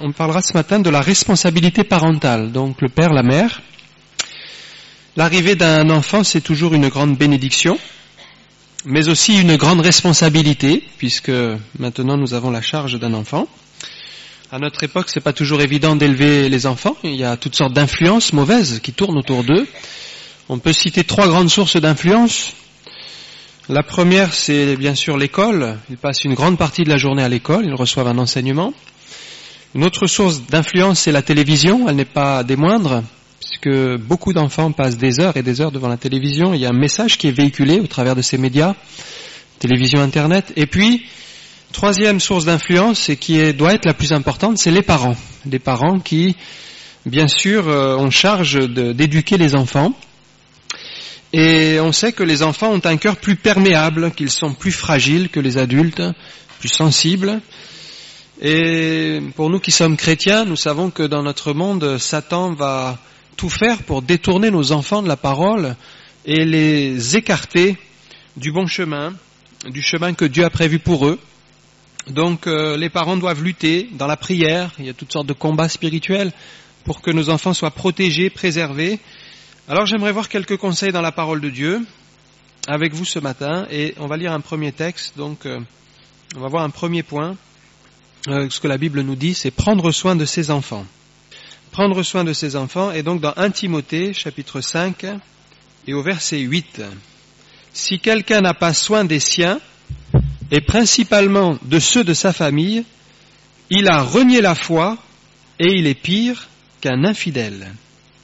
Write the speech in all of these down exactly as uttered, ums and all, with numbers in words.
on parlera ce matin de la responsabilité parentale, donc le père, la mère. L'arrivée d'un enfant, c'est toujours une grande bénédiction, mais aussi une grande responsabilité, puisque maintenant nous avons la charge d'un enfant. À notre époque, c'est pas toujours évident d'élever les enfants. Il y a toutes sortes d'influences mauvaises qui tournent autour d'eux. On peut citer trois grandes sources d'influence. La première, c'est bien sûr l'école. Ils passent une grande partie de la journée à l'école, ils reçoivent un enseignement. Une autre source d'influence, c'est la télévision. Elle n'est pas des moindres, puisque beaucoup d'enfants passent des heures et des heures devant la télévision. Il y a un message qui est véhiculé au travers de ces médias, télévision, internet. Et puis, troisième source d'influence, et qui est, doit être la plus importante, c'est les parents. Les parents qui, bien sûr, euh, ont charge de, d'éduquer les enfants. Et on sait que les enfants ont un cœur plus perméable, qu'ils sont plus fragiles que les adultes, plus sensibles. Et pour nous qui sommes chrétiens, nous savons que dans notre monde, Satan va tout faire pour détourner nos enfants de la parole et les écarter du bon chemin, du chemin que Dieu a prévu pour eux. Donc euh, les parents doivent lutter dans la prière, il y a toutes sortes de combats spirituels pour que nos enfants soient protégés, préservés. Alors j'aimerais voir quelques conseils dans la parole de Dieu avec vous ce matin, et on va lire un premier texte. Donc euh, on va voir un premier point. Euh, ce que la Bible nous dit, c'est prendre soin de ses enfants. Prendre soin de ses enfants, et donc dans un Timothée chapitre cinq et au verset huit. Si quelqu'un n'a pas soin des siens, et principalement de ceux de sa famille, il a renié la foi et il est pire qu'un infidèle.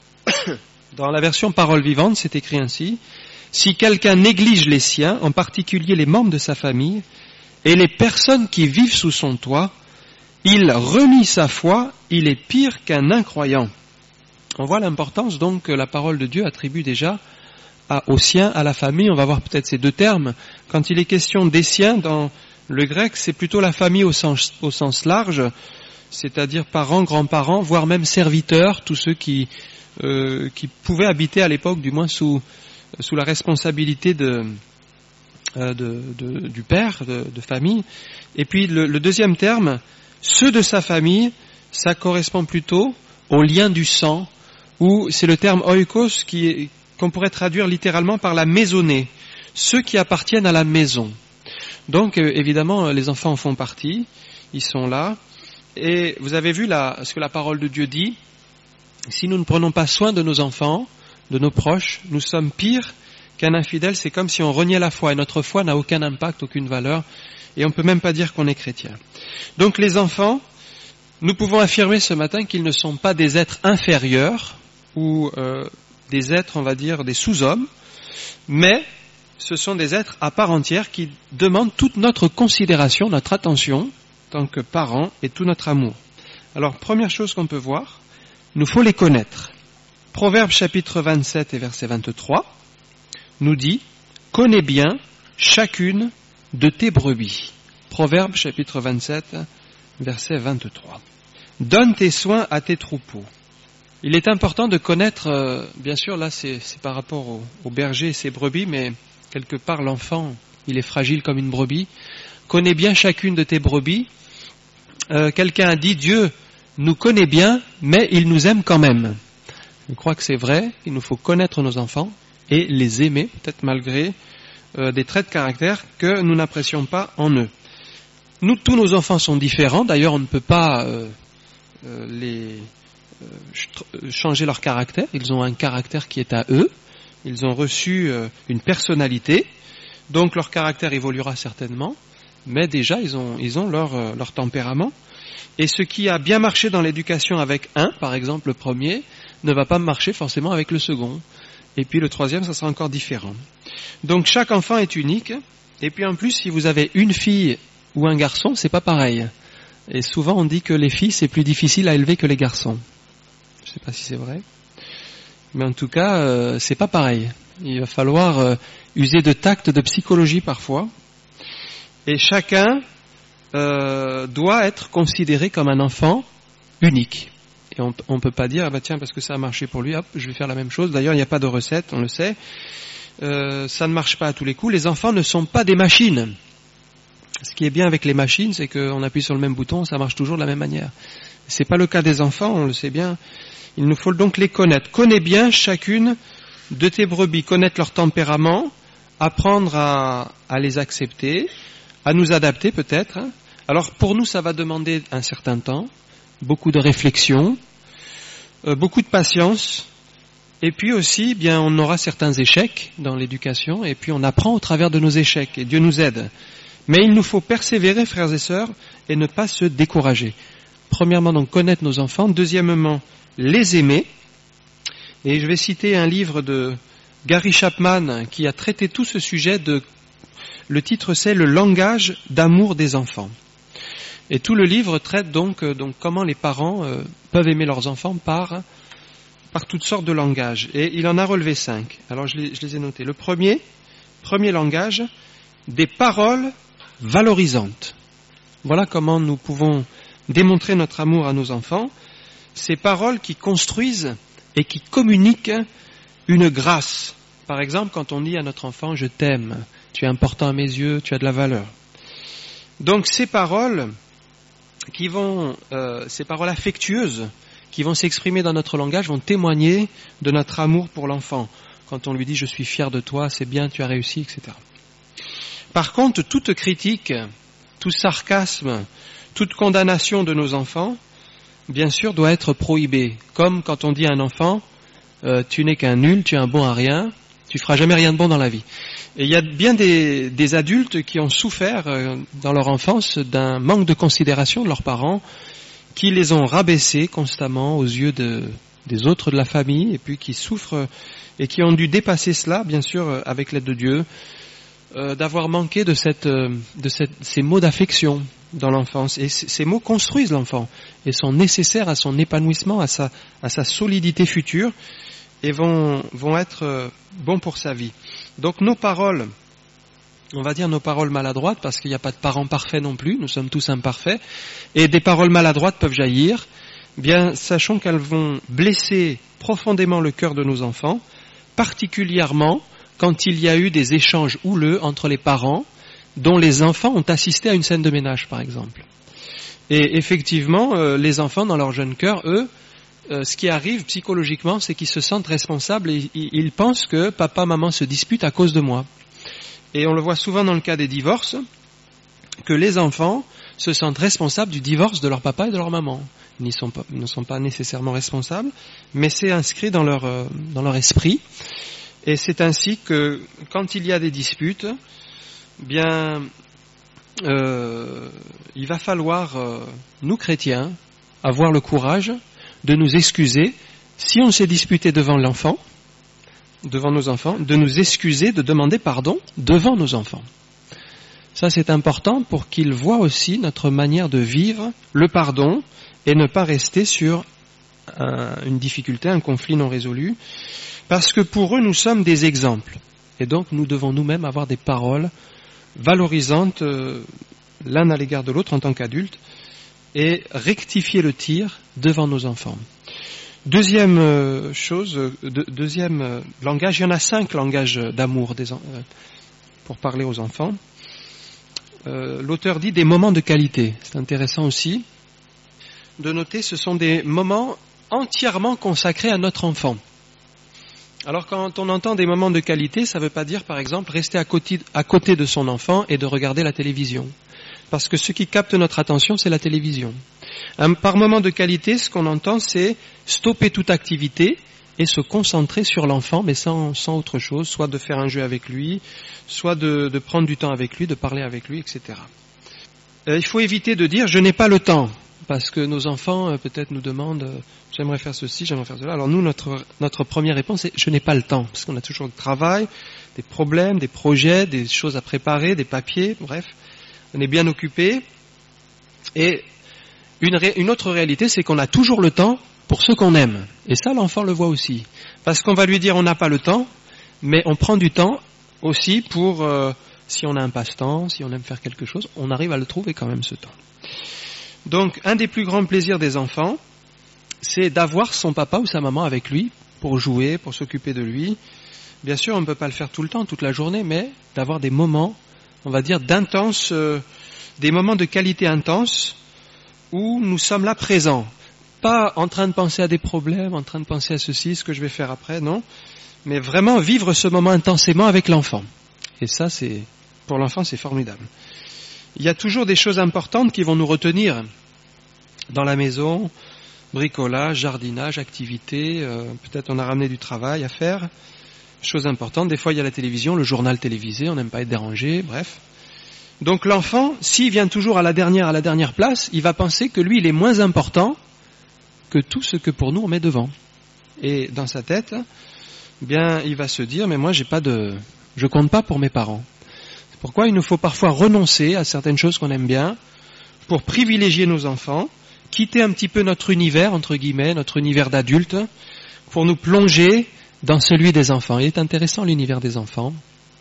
Dans la version Parole vivante, c'est écrit ainsi: si quelqu'un néglige les siens, en particulier les membres de sa famille, et les personnes qui vivent sous son toit, il renie sa foi, il est pire qu'un incroyant. On voit l'importance donc que la parole de Dieu attribue déjà à, aux siens, à la famille. On va voir peut-être ces deux termes. Quand il est question des siens, dans le grec, c'est plutôt la famille au sens, au sens large, c'est-à-dire parents, grands-parents, voire même serviteurs, tous ceux qui, euh, qui pouvaient habiter à l'époque, du moins sous, sous la responsabilité de, euh, de, de, du père, de, de famille. Et puis le, le deuxième terme, ceux de sa famille, ça correspond plutôt au lien du sang, ou c'est le terme oikos qui est, qu'on pourrait traduire littéralement par la maisonnée, ceux qui appartiennent à la maison. Donc euh, évidemment, les enfants en font partie, ils sont là, et vous avez vu là, ce que la parole de Dieu dit: si nous ne prenons pas soin de nos enfants, de nos proches, nous sommes pires qu'un infidèle. C'est comme si on reniait la foi, et notre foi n'a aucun impact, aucune valeur, et on ne peut même pas dire qu'on est chrétien. Donc les enfants, nous pouvons affirmer ce matin qu'ils ne sont pas des êtres inférieurs, ou euh, des êtres, on va dire, des sous-hommes, mais ce sont des êtres à part entière qui demandent toute notre considération, notre attention, en tant que parents, et tout notre amour. Alors, première chose qu'on peut voir, nous faut les connaître. Proverbe chapitre vingt-sept et verset vingt-trois nous dit: connais bien chacune de tes brebis. Proverbe chapitre vingt-sept, verset vingt-trois. Donne tes soins à tes troupeaux. Il est important de connaître, euh, bien sûr, là c'est, c'est par rapport au, au berger et ses brebis, mais quelque part l'enfant, il est fragile comme une brebis. Connais bien chacune de tes brebis. Euh, quelqu'un a dit: Dieu nous connaît bien, mais il nous aime quand même. Je crois que c'est vrai, il nous faut connaître nos enfants et les aimer, peut-être malgré euh, des traits de caractère que nous n'apprécions pas en eux. Nous, tous nos enfants sont différents, d'ailleurs on ne peut pas euh, euh, les euh, changer leur caractère, ils ont un caractère qui est à eux, ils ont reçu euh, une personnalité, donc leur caractère évoluera certainement, mais déjà ils ont, ils ont leur, euh, leur tempérament, et ce qui a bien marché dans l'éducation avec un, par exemple le premier, ne va pas marcher forcément avec le second, et puis le troisième ça sera encore différent. Donc chaque enfant est unique, et puis en plus si vous avez une fille ou un garçon, c'est pas pareil. Et souvent on dit que les filles c'est plus difficile à élever que les garçons. Je sais pas si c'est vrai, mais en tout cas euh, c'est pas pareil. Il va falloir euh, user de tact, de psychologie parfois. Et chacun euh, doit être considéré comme un enfant unique. Et on ne peut pas dire ah bah tiens parce que ça a marché pour lui, hop je vais faire la même chose. D'ailleurs il n'y a pas de recette, on le sait. Euh, ça ne marche pas à tous les coups. Les enfants ne sont pas des machines. Ce qui est bien avec les machines, c'est qu'on appuie sur le même bouton, ça marche toujours de la même manière. C'est pas le cas des enfants, on le sait bien. Il nous faut donc les connaître. Connais bien chacune de tes brebis, connaître leur tempérament, apprendre à, à les accepter, à nous adapter peut-être. Alors pour nous, ça va demander un certain temps, beaucoup de réflexion, euh, beaucoup de patience, et puis aussi, bien, on aura certains échecs dans l'éducation, et puis on apprend au travers de nos échecs, et Dieu nous aide. Mais il nous faut persévérer, frères et sœurs, et ne pas se décourager. Premièrement, donc, connaître nos enfants. Deuxièmement, les aimer. Et je vais citer un livre de Gary Chapman qui a traité tout ce sujet de... Le titre, c'est « Le langage d'amour des enfants ». Et tout le livre traite donc, euh, donc comment les parents euh, peuvent aimer leurs enfants par, par toutes sortes de langages. Et il en a relevé cinq. Alors je les, je les ai notés. Le premier, premier langage, des paroles valorisantes. Voilà comment nous pouvons démontrer notre amour à nos enfants. Ces paroles qui construisent et qui communiquent une grâce. Par exemple, quand on dit à notre enfant « Je t'aime, tu es important à mes yeux, tu as de la valeur ». Donc ces paroles qui vont, euh, ces paroles affectueuses qui vont s'exprimer dans notre langage vont témoigner de notre amour pour l'enfant. Quand on lui dit « Je suis fier de toi, c'est bien, tu as réussi », et cetera. Par contre, toute critique, tout sarcasme, toute condamnation de nos enfants, bien sûr, doit être prohibée. Comme quand on dit à un enfant euh, « Tu n'es qu'un nul, tu es un bon à rien, tu feras jamais rien de bon dans la vie ». Et il y a bien des, des adultes qui ont souffert euh, dans leur enfance d'un manque de considération de leurs parents, qui les ont rabaissés constamment aux yeux de, des autres de la famille, et puis qui souffrent et qui ont dû dépasser cela, bien sûr, avec l'aide de Dieu, euh, d'avoir manqué de, cette, de cette, ces mots d'affection dans l'enfance. Et c- ces mots construisent l'enfant et sont nécessaires à son épanouissement, à sa, à sa solidité future, et vont, vont être euh, bons pour sa vie. Donc nos paroles, on va dire nos paroles maladroites, parce qu'il n'y a pas de parents parfaits non plus, nous sommes tous imparfaits, et des paroles maladroites peuvent jaillir, bien sachons qu'elles vont blesser profondément le cœur de nos enfants, particulièrement quand il y a eu des échanges houleux entre les parents, dont les enfants ont assisté à une scène de ménage, par exemple. Et effectivement, euh, les enfants, dans leur jeune cœur, eux, euh, ce qui arrive psychologiquement, c'est qu'ils se sentent responsables et ils, ils pensent que papa, maman se disputent à cause de moi. Et on le voit souvent dans le cas des divorces, que les enfants se sentent responsables du divorce de leur papa et de leur maman. Ils n'y sont pas, ils ne sont pas nécessairement responsables, mais c'est inscrit dans leur, euh, dans leur esprit. Et c'est ainsi que, quand il y a des disputes, bien, euh, il va falloir, euh, nous chrétiens, avoir le courage de nous excuser, si on s'est disputé devant l'enfant, devant nos enfants, de nous excuser, de demander pardon devant nos enfants. Ça, c'est important pour qu'ils voient aussi notre manière de vivre le pardon et ne pas rester sur un, une difficulté, un conflit non résolu, parce que pour eux, nous sommes des exemples. Et donc, nous devons nous-mêmes avoir des paroles valorisantes euh, l'un à l'égard de l'autre en tant qu'adultes et rectifier le tir devant nos enfants. Deuxième euh, chose, euh, de, deuxième euh, langage, il y en a cinq langages d'amour des, euh, pour parler aux enfants. Euh, l'auteur dit des moments de qualité. C'est intéressant aussi de noter, ce sont des moments entièrement consacrés à notre enfant. Alors quand on entend des moments de qualité, ça ne veut pas dire par exemple rester à côté, à côté de son enfant et de regarder la télévision. Parce que ce qui capte notre attention, c'est la télévision. Un, par moment de qualité, ce qu'on entend, c'est stopper toute activité et se concentrer sur l'enfant, mais sans, sans autre chose, soit de faire un jeu avec lui, soit de, de prendre du temps avec lui, de parler avec lui, et cetera. Euh, il faut éviter de dire « je n'ai pas le temps », parce que nos enfants euh, peut-être nous demandent euh, « j'aimerais faire ceci, j'aimerais faire cela ». Alors nous, notre, notre première réponse est « je n'ai pas le temps », parce qu'on a toujours du travail, des problèmes, des projets, des choses à préparer, des papiers, bref, on est bien occupé. Et une, ré, une autre réalité, c'est qu'on a toujours le temps pour ceux qu'on aime. Et ça, l'enfant le voit aussi. Parce qu'on va lui dire on n'a pas le temps, mais on prend du temps aussi pour, euh, si on a un passe-temps, si on aime faire quelque chose, on arrive à le trouver quand même ce temps. Donc, un des plus grands plaisirs des enfants, c'est d'avoir son papa ou sa maman avec lui pour jouer, pour s'occuper de lui. Bien sûr, on ne peut pas le faire tout le temps, toute la journée, mais d'avoir des moments, on va dire, d'intense, euh, des moments de qualité intense où nous sommes là présents. Pas en train de penser à des problèmes, en train de penser à ceci, ce que je vais faire après, non. Mais vraiment vivre ce moment intensément avec l'enfant. Et ça, c'est pour l'enfant, c'est formidable. Il y a toujours des choses importantes qui vont nous retenir dans la maison, bricolage, jardinage, activité, euh, peut-être on a ramené du travail à faire, choses importantes. Des fois, il y a la télévision, le journal télévisé, on n'aime pas être dérangé, bref. Donc l'enfant, s'il vient toujours à la dernière, à la dernière place, il va penser que lui, il est moins important que tout ce que pour nous on met devant. Et dans sa tête, bien, il va se dire, mais moi, j'ai pas de, je compte pas pour mes parents. C'est pourquoi il nous faut parfois renoncer à certaines choses qu'on aime bien pour privilégier nos enfants, quitter un petit peu notre univers, entre guillemets, notre univers d'adulte, pour nous plonger dans celui des enfants. Il est intéressant l'univers des enfants.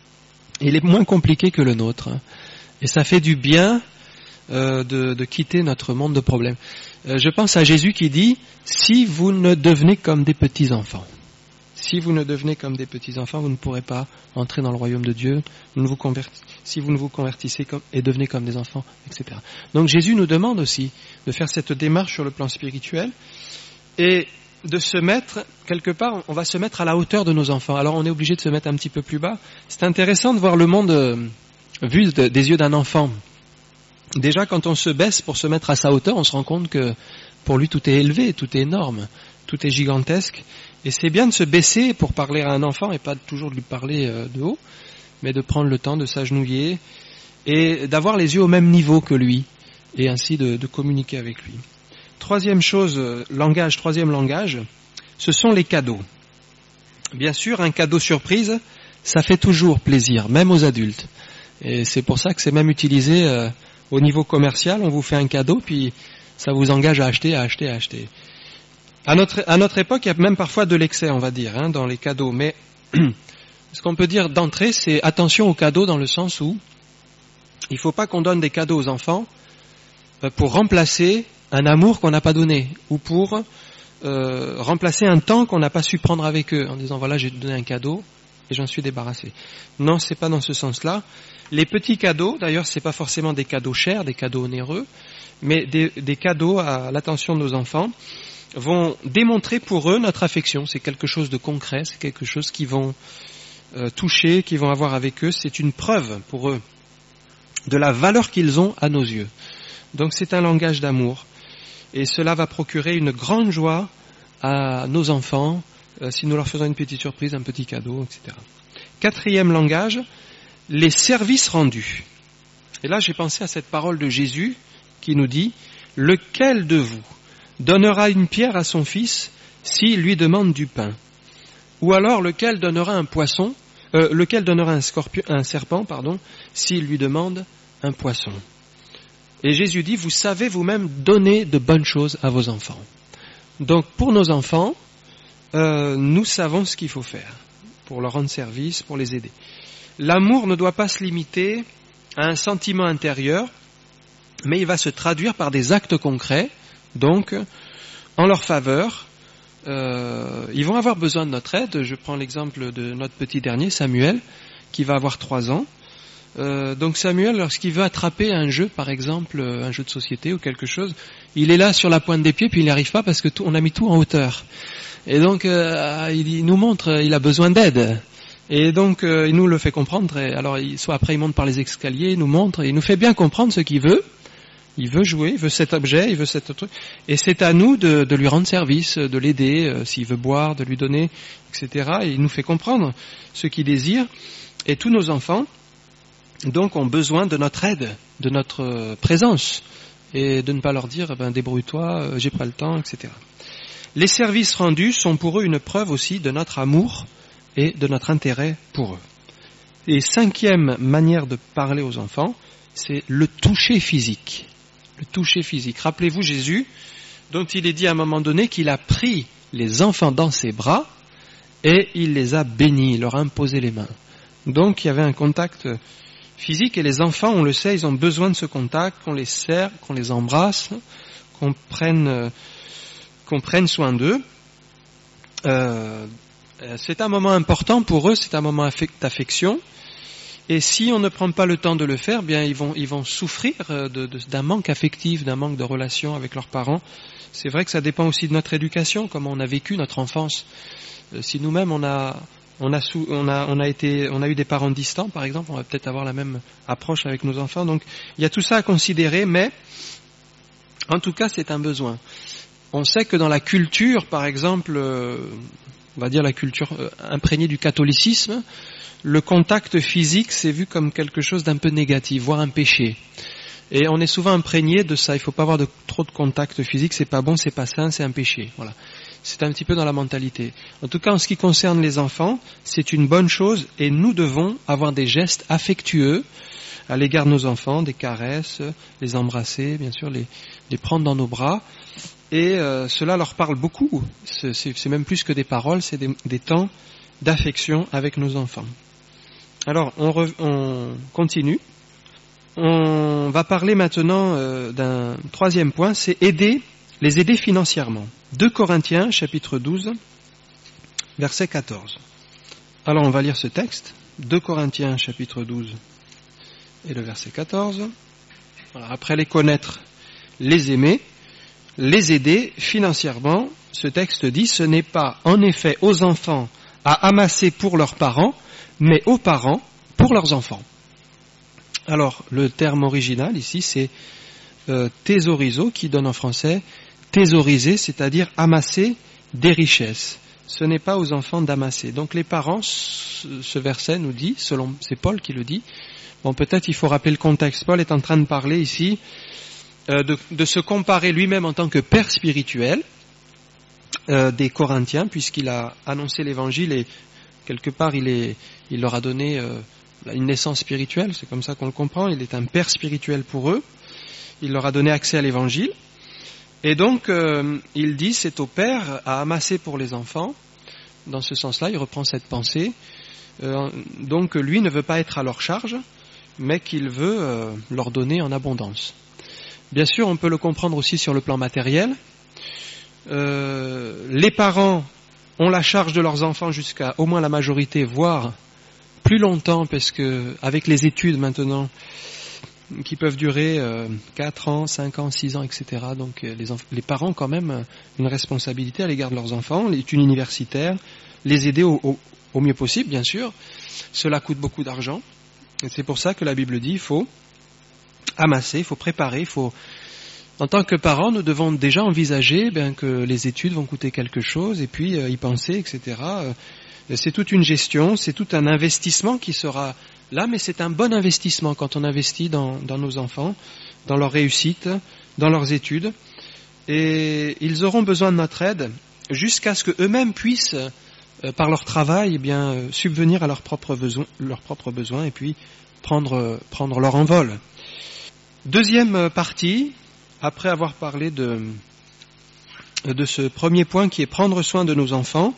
Il est moins compliqué que le nôtre. Et ça fait du bien euh, de, de quitter notre monde de problèmes. Euh, je pense à Jésus qui dit, si vous ne devenez comme des petits-enfants, si vous ne devenez comme des petits-enfants, vous ne pourrez pas entrer dans le royaume de Dieu, vous ne vous convertissez, si vous ne vous convertissez comme, et devenez comme des enfants, et cetera. Donc Jésus nous demande aussi de faire cette démarche sur le plan spirituel et de se mettre, quelque part, on va se mettre à la hauteur de nos enfants. Alors on est obligé de se mettre un petit peu plus bas. C'est intéressant de voir le monde euh, vu de, des yeux d'un enfant. Déjà, quand on se baisse pour se mettre à sa hauteur, on se rend compte que pour lui tout est élevé, tout est énorme, tout est gigantesque. Et c'est bien de se baisser pour parler à un enfant et pas toujours de lui parler euh, de haut, mais de prendre le temps de s'agenouiller et d'avoir les yeux au même niveau que lui et ainsi de, de communiquer avec lui. Troisième chose, langage, troisième langage, ce sont les cadeaux. Bien sûr, un cadeau surprise, ça fait toujours plaisir, même aux adultes. Et c'est pour ça que c'est même utilisé euh, au niveau commercial, on vous fait un cadeau, puis ça vous engage à acheter, à acheter, à acheter. À notre, à notre époque, il y a même parfois de l'excès, on va dire, hein, dans les cadeaux. Mais ce qu'on peut dire d'entrée, c'est attention aux cadeaux dans le sens où il ne faut pas qu'on donne des cadeaux aux enfants pour remplacer un amour qu'on n'a pas donné, ou pour euh, remplacer un temps qu'on n'a pas su prendre avec eux, en disant voilà, j'ai donné un cadeau et j'en suis débarrassé. Non, c'est pas dans ce sens-là. Les petits cadeaux, d'ailleurs, c'est pas forcément des cadeaux chers, des cadeaux onéreux, mais des, des cadeaux à l'attention de nos enfants vont démontrer pour eux notre affection. C'est quelque chose de concret, c'est quelque chose qu'ils vont euh, toucher, qu'ils vont avoir avec eux. C'est une preuve pour eux de la valeur qu'ils ont à nos yeux. Donc c'est un langage d'amour. Et cela va procurer une grande joie à nos enfants euh, si nous leur faisons une petite surprise, un petit cadeau, et cetera. Quatrième langage, les services rendus. Et là, j'ai pensé à cette parole de Jésus qui nous dit « Lequel de vous donnera une pierre à son fils s'il lui demande du pain ? Ou alors lequel donnera un poisson, euh, lequel donnera un, scorpion, un serpent, pardon, s'il lui demande un poisson ?» Et Jésus dit, vous savez vous-même donner de bonnes choses à vos enfants. Donc pour nos enfants, euh, nous savons ce qu'il faut faire pour leur rendre service, pour les aider. L'amour ne doit pas se limiter à un sentiment intérieur, mais il va se traduire par des actes concrets. Donc, en leur faveur, euh, ils vont avoir besoin de notre aide. Je prends l'exemple de notre petit dernier, Samuel, qui va avoir trois ans. Euh, donc Samuel, lorsqu'il veut attraper un jeu, par exemple, un jeu de société ou quelque chose, il est là sur la pointe des pieds, puis il n'y arrive pas parce que tout, on a mis tout en hauteur. Et donc, euh, il, il nous montre, il a besoin d'aide. Et donc, euh, il nous le fait comprendre. Et alors, il, soit après, il monte par les escaliers, il nous montre, et il nous fait bien comprendre ce qu'il veut. Il veut jouer, il veut cet objet, il veut cet truc. Et c'est à nous de, de lui rendre service, de l'aider, euh, s'il veut boire, de lui donner, et cetera. Et il nous fait comprendre ce qu'il désire. Et tous nos enfants, donc, ont besoin de notre aide, de notre présence, et de ne pas leur dire, ben, débrouille-toi, j'ai pas le temps, et cetera. Les services rendus sont pour eux une preuve aussi de notre amour et de notre intérêt pour eux. Et cinquième manière de parler aux enfants, c'est le toucher physique. Le toucher physique. Rappelez-vous Jésus, dont il est dit à un moment donné qu'il a pris les enfants dans ses bras et il les a bénis, il leur a imposé les mains. Donc il y avait un contact physique, et les enfants, on le sait, ils ont besoin de ce contact, qu'on les serre, qu'on les embrasse, qu'on prenne, qu'on prenne soin d'eux. Euh, c'est un moment important pour eux, c'est un moment d'affection, Et si on ne prend pas le temps de le faire, bien ils vont, ils vont souffrir de, de, d'un manque affectif, d'un manque de relation avec leurs parents. C'est vrai que ça dépend aussi de notre éducation, comment on a vécu notre enfance. Euh, si nous-mêmes on a, on a, sou, on a, on a été, on a eu des parents distants, par exemple, on va peut-être avoir la même approche avec nos enfants. Donc il y a tout ça à considérer, mais en tout cas c'est un besoin. On sait que dans la culture, par exemple, euh, on va dire la culture euh, imprégnée du catholicisme, le contact physique c'est vu comme quelque chose d'un peu négatif, voire un péché. Et on est souvent imprégné de ça. Il ne faut pas avoir de, trop de contact physique, c'est pas bon, c'est pas sain, c'est un péché. Voilà. C'est un petit peu dans la mentalité. En tout cas, en ce qui concerne les enfants, c'est une bonne chose et nous devons avoir des gestes affectueux à l'égard de nos enfants, des caresses, les embrasser, bien sûr, les, les prendre dans nos bras. Et euh, cela leur parle beaucoup. C'est, c'est, c'est même plus que des paroles, c'est des, des temps d'affection avec nos enfants. Alors, on, re, on continue. On va parler maintenant euh, d'un troisième point, c'est aider, les aider financièrement. deux Corinthiens, chapitre douze, verset quatorze. Alors, on va lire ce texte. deux Corinthiens, chapitre douze, et le verset quatorze. Alors, après les connaître, les aimer, les aider financièrement. Ce texte dit, ce n'est pas en effet aux enfants à amasser pour leurs parents, mais aux parents pour leurs enfants. Alors, le terme original ici, c'est euh, thésaurizo, qui donne en français thésauriser, c'est-à-dire amasser des richesses. Ce n'est pas aux enfants d'amasser. Donc les parents, ce verset nous dit, selon, c'est Paul qui le dit, bon peut-être il faut rappeler le contexte. Paul est en train de parler ici euh, de, de se comparer lui-même en tant que père spirituel euh, des Corinthiens, puisqu'il a annoncé l'évangile et quelque part il, est, il leur a donné euh, une naissance spirituelle, c'est comme ça qu'on le comprend, il est un père spirituel pour eux, il leur a donné accès à l'évangile, et donc euh, il dit c'est au père à amasser pour les enfants. Dans ce sens-là, il reprend cette pensée, euh, donc lui ne veut pas être à leur charge, mais qu'il veut euh, leur donner en abondance. Bien sûr, on peut le comprendre aussi sur le plan matériel. Euh, les parents ont la charge de leurs enfants jusqu'à au moins la majorité, voire plus longtemps, parce que avec les études maintenant, qui peuvent durer euh, quatre ans, cinq ans, six ans, et cetera. Donc euh, les, enf- les parents ont quand même une responsabilité à l'égard de leurs enfants, l'étude universitaire, les aider au, au, au mieux possible, bien sûr. Cela coûte beaucoup d'argent. Et c'est pour ça que la Bible dit, il faut amasser, il faut préparer, il faut... En tant que parents, nous devons déjà envisager ben, que les études vont coûter quelque chose, et puis euh, y penser, et cetera. Euh, c'est toute une gestion, c'est tout un investissement qui sera là, mais c'est un bon investissement quand on investit dans, dans nos enfants, dans leur réussite, dans leurs études. Et ils auront besoin de notre aide jusqu'à ce qu'eux-mêmes puissent, euh, par leur travail, eh bien, euh, subvenir à leurs propres besoins, leurs propres besoins et puis prendre, euh, prendre leur envol. Deuxième partie, après avoir parlé de, de ce premier point qui est prendre soin de nos enfants,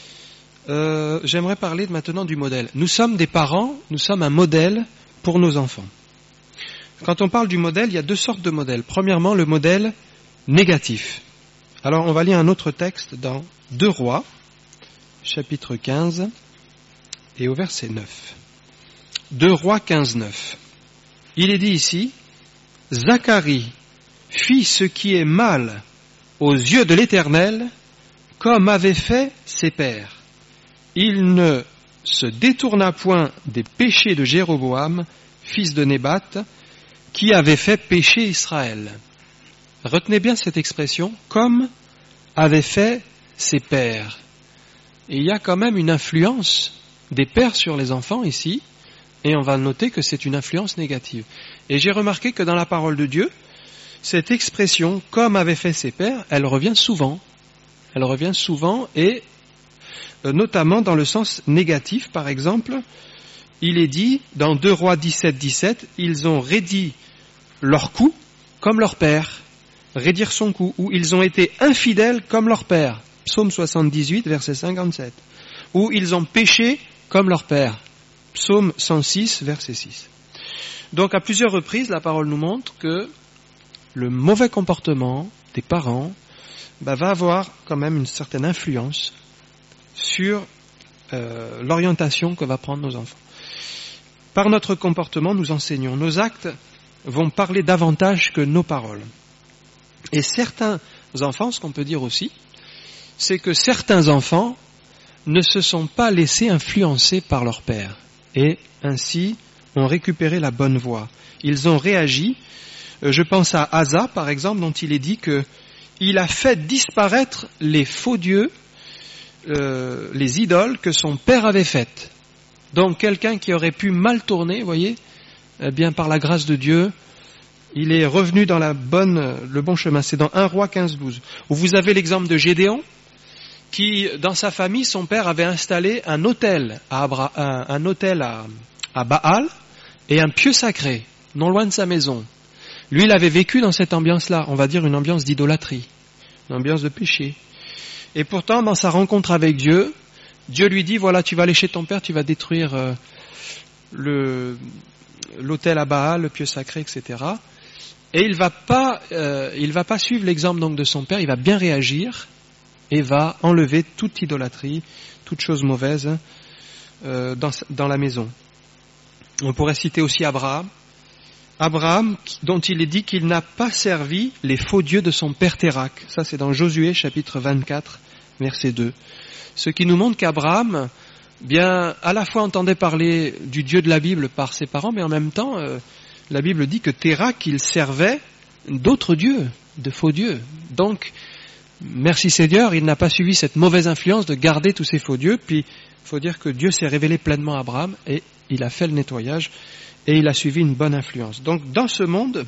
Euh, j'aimerais parler maintenant du modèle. Nous sommes des parents, nous sommes un modèle pour nos enfants. Quand on parle du modèle, il y a deux sortes de modèles. Premièrement, le modèle négatif. Alors, on va lire un autre texte dans deux Rois, chapitre quinze, et au verset neuf. deux Rois quinze, neuf. Il est dit ici, Zacharie fit ce qui est mal aux yeux de l'Éternel, comme avaient fait ses pères. Il ne se détourna point des péchés de Jéroboam, fils de Nébat, qui avait fait pécher Israël. Retenez bien cette expression, comme avaient fait ses pères. Et il y a quand même une influence des pères sur les enfants ici, et on va noter que c'est une influence négative. Et j'ai remarqué que dans la parole de Dieu, cette expression, comme avaient fait ses pères, elle revient souvent. Elle revient souvent et notamment dans le sens négatif. Par exemple, il est dit dans deux Rois dix-sept, dix-sept, ils ont raidi leur cou comme leur père, raidir son cou, ou ils ont été infidèles comme leur père, psaume soixante-dix-huit, verset cinquante-sept, ou ils ont péché comme leur père, psaume cent six, verset six. Donc à plusieurs reprises, la parole nous montre que le mauvais comportement des parents bah, va avoir quand même une certaine influence sur euh, l'orientation que va prendre nos enfants. par notre comportement, nous enseignons. Nos actes vont parler davantage que nos paroles. Et certains enfants, ce qu'on peut dire aussi, c'est que certains enfants ne se sont pas laissés influencer par leur père et ainsi ont récupéré la bonne voie. Ils ont réagi. Je pense à Asa, par exemple, dont il est dit qu'il a fait disparaître les faux dieux, euh, les idoles que son père avait faites. Donc quelqu'un qui aurait pu mal tourner, vous voyez, eh bien par la grâce de Dieu, il est revenu dans la bonne, le bon chemin. C'est dans un roi quinze douze, où vous avez l'exemple de Gédéon, qui, dans sa famille, son père avait installé un autel à, Abra, un, un autel à, à Baal et un pieu sacré, non loin de sa maison. Lui, il avait vécu dans cette ambiance-là, on va dire une ambiance d'idolâtrie, une ambiance de péché. Et pourtant, dans sa rencontre avec Dieu, Dieu lui dit, voilà, tu vas aller chez ton père, tu vas détruire euh, le, l'autel à Baal, le pieu sacré, et cetera. Et il va pas, euh, il va pas suivre l'exemple donc de son père, il va bien réagir et va enlever toute idolâtrie, toute chose mauvaise euh, dans, dans la maison. On pourrait citer aussi Abraham. Abraham, dont il est dit qu'il n'a pas servi les faux dieux de son père Térak. Ça, c'est dans Josué, chapitre vingt-quatre, verset deux. Ce qui nous montre qu'Abraham, bien, à la fois entendait parler du Dieu de la Bible par ses parents, mais en même temps, euh, la Bible dit que Térak, il servait d'autres dieux, de faux dieux. Donc, merci Seigneur, il n'a pas suivi cette mauvaise influence de garder tous ces faux dieux, puis il faut dire que Dieu s'est révélé pleinement à Abraham et il a fait le nettoyage et il a suivi une bonne influence. Donc dans ce monde,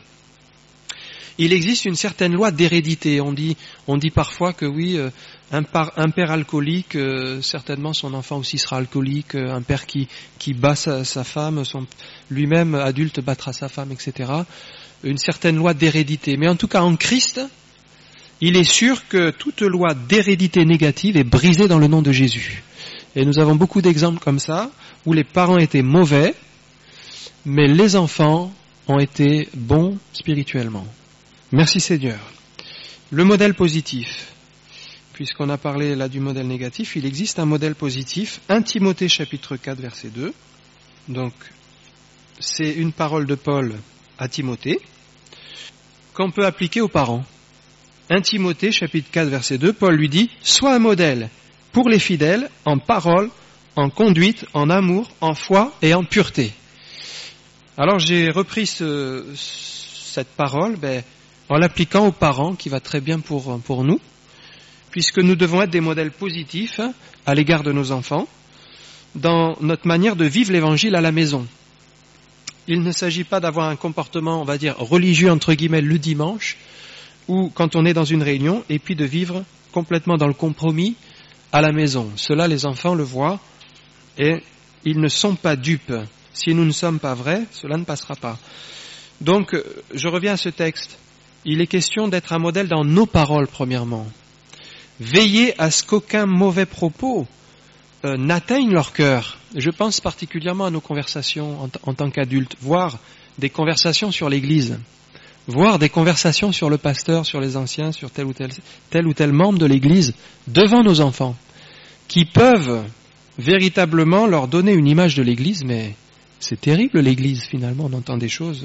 il existe une certaine loi d'hérédité. On dit, on dit parfois que oui, un, par, un père alcoolique, euh, certainement son enfant aussi sera alcoolique, un père qui, qui bat sa, sa femme, son, lui-même adulte battra sa femme, et cetera. Une certaine loi d'hérédité. Mais en tout cas en Christ, il est sûr que toute loi d'hérédité négative est brisée dans le nom de Jésus. Et nous avons beaucoup d'exemples comme ça, où les parents étaient mauvais, mais les enfants ont été bons spirituellement. Merci Seigneur. Le modèle positif. Puisqu'on a parlé là du modèle négatif, il existe un modèle positif. un Timothée chapitre quatre verset deux. Donc, c'est une parole de Paul à Timothée qu'on peut appliquer aux parents. un Timothée chapitre quatre verset deux, Paul lui dit « Sois un modèle pour les fidèles en parole, en conduite, en amour, en foi et en pureté. » Alors j'ai repris ce, cette parole ben, en l'appliquant aux parents, qui va très bien pour, pour nous, puisque nous devons être des modèles positifs hein, à l'égard de nos enfants, dans notre manière de vivre l'évangile à la maison. Il ne s'agit pas d'avoir un comportement, on va dire, religieux, entre guillemets, le dimanche, ou quand on est dans une réunion, et puis de vivre complètement dans le compromis à la maison. Cela, les enfants le voient, et ils ne sont pas dupes. Si nous ne sommes pas vrais, cela ne passera pas. Donc, je reviens à ce texte. Il est question d'être un modèle dans nos paroles, premièrement. Veillez à ce qu'aucun mauvais propos euh, n'atteigne leur cœur. Je pense particulièrement à nos conversations en, t- en tant qu'adultes, voire des conversations sur l'Église, voire des conversations sur le pasteur, sur les anciens, sur tel ou tel, tel ou tel membre de l'Église, devant nos enfants, qui peuvent véritablement leur donner une image de l'Église, mais c'est terrible l'Église, finalement, on entend des choses.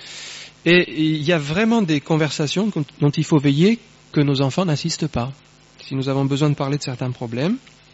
Et il y a vraiment des conversations dont il faut veiller que nos enfants n'assistent pas. Si nous avons besoin de parler de certains problèmes,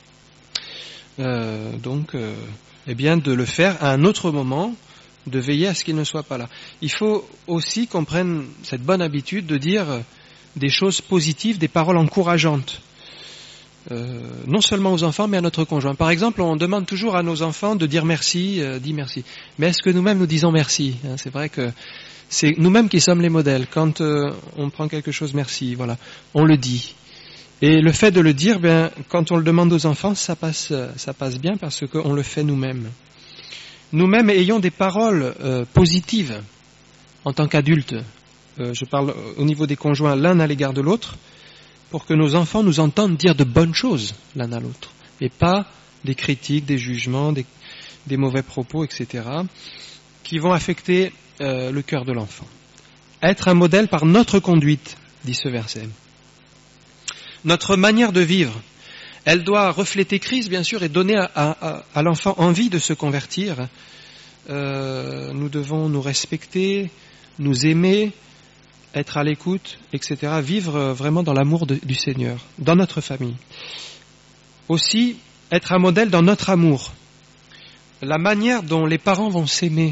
euh, donc, euh, eh bien, de le faire à un autre moment, de veiller à ce qu'ils ne soient pas là. Il faut aussi qu'on prenne cette bonne habitude de dire des choses positives, des paroles encourageantes. Euh, non seulement aux enfants, mais à notre conjoint. Par exemple, on demande toujours à nos enfants de dire merci, euh, dis merci. Mais est-ce que nous-mêmes nous disons merci hein? C'est vrai que c'est nous-mêmes qui sommes les modèles. Quand euh, on prend quelque chose, merci, voilà, on le dit. Et le fait de le dire, ben, quand on le demande aux enfants, ça passe, ça passe bien parce qu'on le fait nous-mêmes. Nous-mêmes ayons des paroles euh, positives en tant qu'adultes. Euh, je parle au niveau des conjoints l'un à l'égard de l'autre, pour que nos enfants nous entendent dire de bonnes choses l'un à l'autre, et pas des critiques, des jugements, des, des mauvais propos, et cetera, qui vont affecter euh, le cœur de l'enfant. Être un modèle par notre conduite, dit ce verset. Notre manière de vivre, elle doit refléter Christ, bien sûr, et donner à, à, à l'enfant envie de se convertir. euh, nous devons nous respecter, nous aimer, être à l'écoute, et cetera. Vivre vraiment dans l'amour de, du Seigneur, dans notre famille. Aussi, être un modèle dans notre amour. La manière dont les parents vont s'aimer,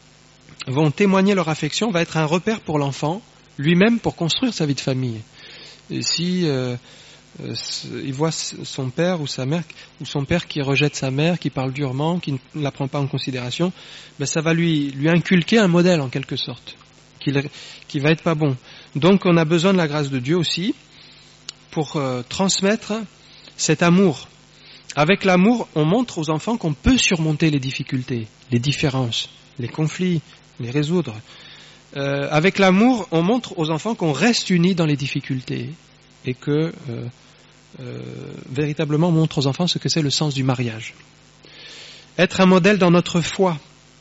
vont témoigner leur affection, va être un repère pour l'enfant, lui-même pour construire sa vie de famille. Et si euh, euh, il voit son père ou sa mère, ou son père qui rejette sa mère, qui parle durement, qui ne la prend pas en considération, ben ça va lui, lui inculquer un modèle en quelque sorte, qui, qui va être pas bon. Donc on a besoin de la grâce de Dieu aussi pour euh, transmettre cet amour. Avec l'amour, on montre aux enfants qu'on peut surmonter les difficultés, les différences, les conflits, les résoudre. Euh, avec l'amour, on montre aux enfants qu'on reste unis dans les difficultés et que euh, euh, véritablement on montre aux enfants ce que c'est le sens du mariage. Être un modèle dans notre foi,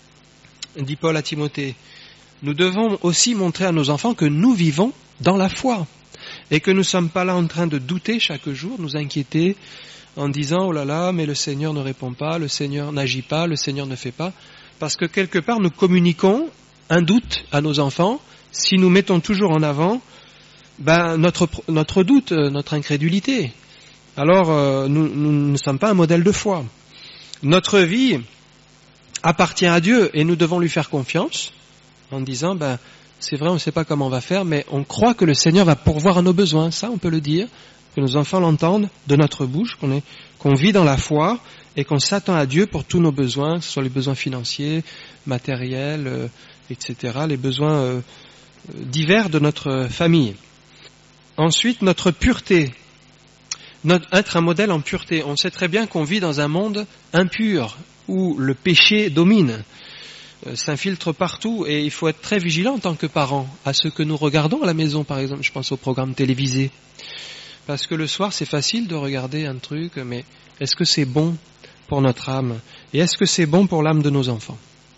dit Paul à Timothée. Nous devons aussi montrer à nos enfants que nous vivons dans la foi et que nous ne sommes pas là en train de douter chaque jour, nous inquiéter en disant « Oh là là, mais le Seigneur ne répond pas, le Seigneur n'agit pas, le Seigneur ne fait pas ». Parce que quelque part, nous communiquons un doute à nos enfants si nous mettons toujours en avant ben, notre, notre doute, notre incrédulité. Alors, euh, nous, nous ne sommes pas un modèle de foi. Notre vie appartient à Dieu et nous devons lui faire confiance en disant ben, « C'est vrai, on ne sait pas comment on va faire, mais on croit que le Seigneur va pourvoir à nos besoins. » Ça, on peut le dire, que nos enfants l'entendent de notre bouche, qu'on, est, qu'on vit dans la foi et qu'on s'attend à Dieu pour tous nos besoins, que ce soit les besoins financiers, matériels, euh, et cetera, les besoins euh, divers de notre famille. Ensuite, notre pureté. Notre, être un modèle en pureté. On sait très bien qu'on vit dans un monde impur, où le péché domine, euh, s'infiltre partout, et il faut être très vigilant en tant que parent à ce que nous regardons à la maison, par exemple. Je pense aux programmes télévisés. Parce que le soir, c'est facile de regarder un truc, mais est-ce que c'est bon pour notre âme? Et est-ce que c'est bon pour l'âme de nos enfants?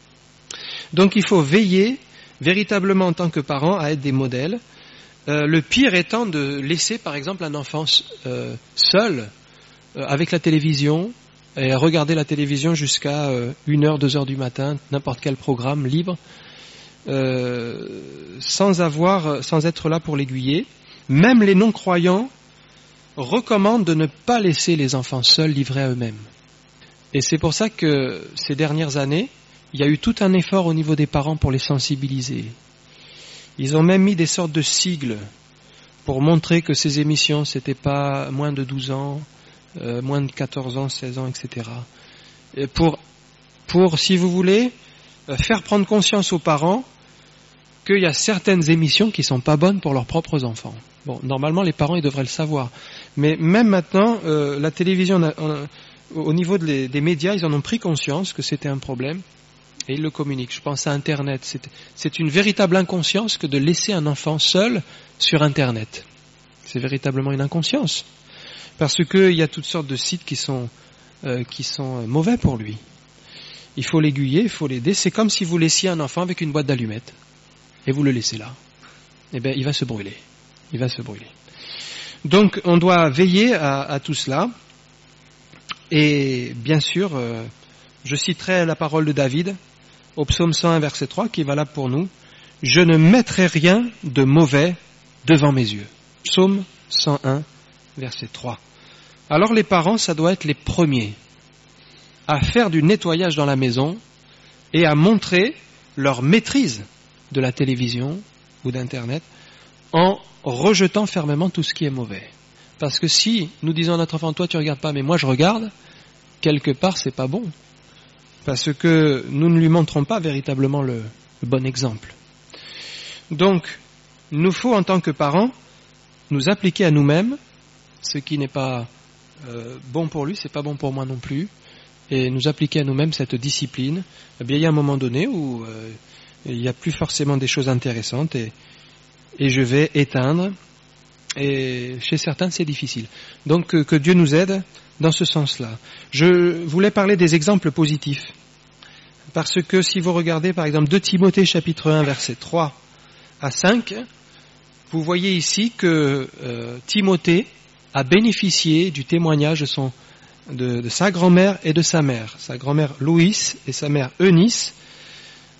Donc il faut veiller véritablement en tant que parent à être des modèles. Euh, le pire étant de laisser par exemple un enfant euh, seul euh, avec la télévision et regarder la télévision jusqu'à euh, une heure, deux heures du matin, n'importe quel programme libre, euh, sans avoir, sans être là pour l'aiguiller. Même les non-croyants recommandent de ne pas laisser les enfants seuls livrés à eux-mêmes. Et c'est pour ça que ces dernières années, il y a eu tout un effort au niveau des parents pour les sensibiliser. Ils ont même mis des sortes de sigles pour montrer que ces émissions, c'était pas moins de douze ans, euh, moins de quatorze ans, seize ans, et cetera. Et pour, pour, si vous voulez, faire prendre conscience aux parents qu'il y a certaines émissions qui sont pas bonnes pour leurs propres enfants. Bon, normalement, les parents, ils devraient le savoir. Mais même maintenant, euh, la télévision, on a, on a, au niveau de les, des médias, ils en ont pris conscience que c'était un problème et ils le communiquent. Je pense à Internet. C'est, c'est une véritable inconscience que de laisser un enfant seul sur Internet. C'est véritablement une inconscience. Parce qu'il y a toutes sortes de sites qui sont, euh, qui sont mauvais pour lui. Il faut l'aiguiller, il faut l'aider. C'est comme si vous laissiez un enfant avec une boîte d'allumettes et vous le laissez là. Eh bien, il va se brûler. Il va se brûler. Donc, on doit veiller à, à tout cela. Et bien sûr, euh, je citerai la parole de David au psaume cent un, verset trois, qui est valable pour nous. « Je ne mettrai rien de mauvais devant mes yeux. » Psaume cent un, verset trois. Alors les parents, ça doit être les premiers à faire du nettoyage dans la maison et à montrer leur maîtrise de la télévision ou d'Internet en rejetant fermement tout ce qui est mauvais. Parce que si nous disons à notre enfant, toi tu regardes pas, mais moi je regarde, quelque part c'est pas bon. Parce que nous ne lui montrons pas véritablement le, le bon exemple. Donc, il nous faut en tant que parents nous appliquer à nous-mêmes ce qui n'est pas euh, bon pour lui, c'est pas bon pour moi non plus, et nous appliquer à nous-mêmes cette discipline. Eh bien, il y a un moment donné où euh, il n'y a plus forcément des choses intéressantes et, et je vais éteindre. Et chez certains, c'est difficile. Donc, que, que Dieu nous aide dans ce sens-là. Je voulais parler des exemples positifs. Parce que si vous regardez, par exemple, deux Timothée, chapitre un, versets trois à cinq, vous voyez ici que euh, Timothée a bénéficié du témoignage de, son, de, de sa grand-mère et de sa mère. Sa grand-mère Loïs et sa mère Eunice